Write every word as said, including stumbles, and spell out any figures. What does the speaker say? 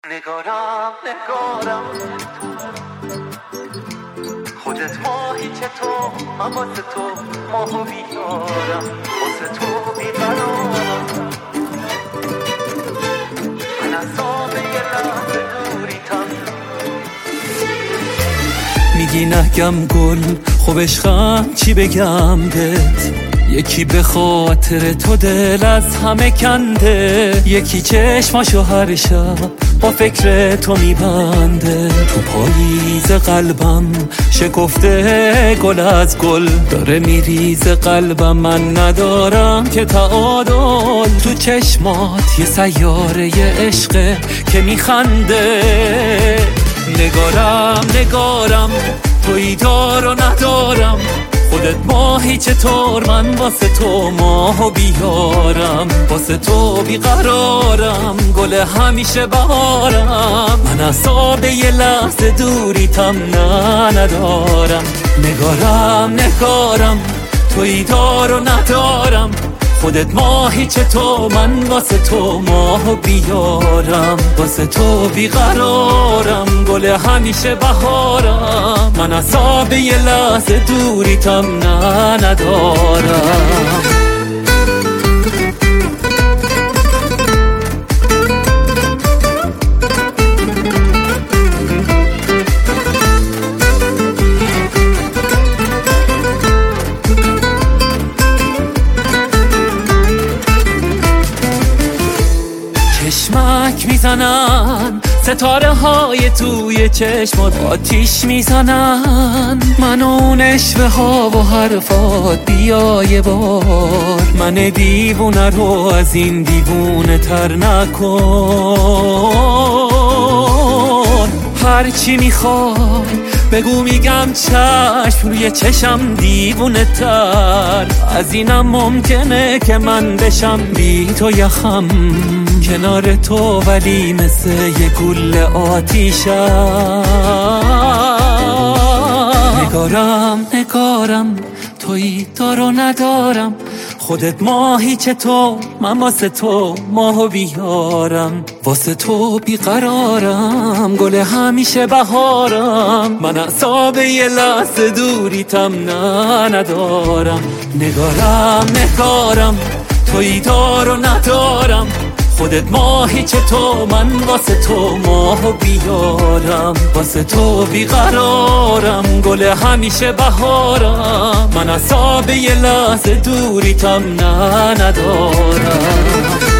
نگارم نگارم خودت ماهی که تو من واسه تو ماهو بیارم واسه تو بیقرارم من از آب یه لحظه دوریتم میگی نگم گل خوب عشقم چی بگم بهت یکی به خاطر تو دل از همه کنده یکی چشماشو هر شب با فکر تو میبنده تو پاییز قلبم شکفته گل از گل داره میریز قلبم من ندارم که تعادل تو چشمات یه سیاره یه عشقه که میخنده نگارم نگارم تویی دار و ندارم خودت ماهی چطور من واسه تو ماهو بیارم واسه تو بیقرارم گل همیشه بهارم من اعصاب یه لحظه دوریتم نه ندارم نگارم نگارم تویی دار و ندارم خودت ماهی چطور من واسه تو ماهو بیارم واسه تو بیقرارم گل همیشه بهارم من اعصاب یه لحظه دوریتم نه ندارم چشمک میزنن ستاره های توی چشمات آتیش میزنن من اون اشوه ها و حرفات بیا یه بار من دیوونه رو از این دیوونه تر نکن هرچی میخوای بگو میگم چشم روی چشم دیوونه تر از اینم ممکنه که من بشم بی تو یخم کنار تو ولی مثل یه گوله آتیشم نگارم نگارم تویی دار و ندارم خودت ماهی چطور من واسه تو ماهو بیارم واسه تو بیقرارم گل همیشه بهارم من اعصاب یه لحظه دوریتم نه ندارم نگارم نگارم تویی دار و ندارم خودت ماهی چطور من واسه تو ماهو بیارم واسه تو بیقرارم گل همیشه بهارم من اعصاب یه لحظه دوریتم نه ندارم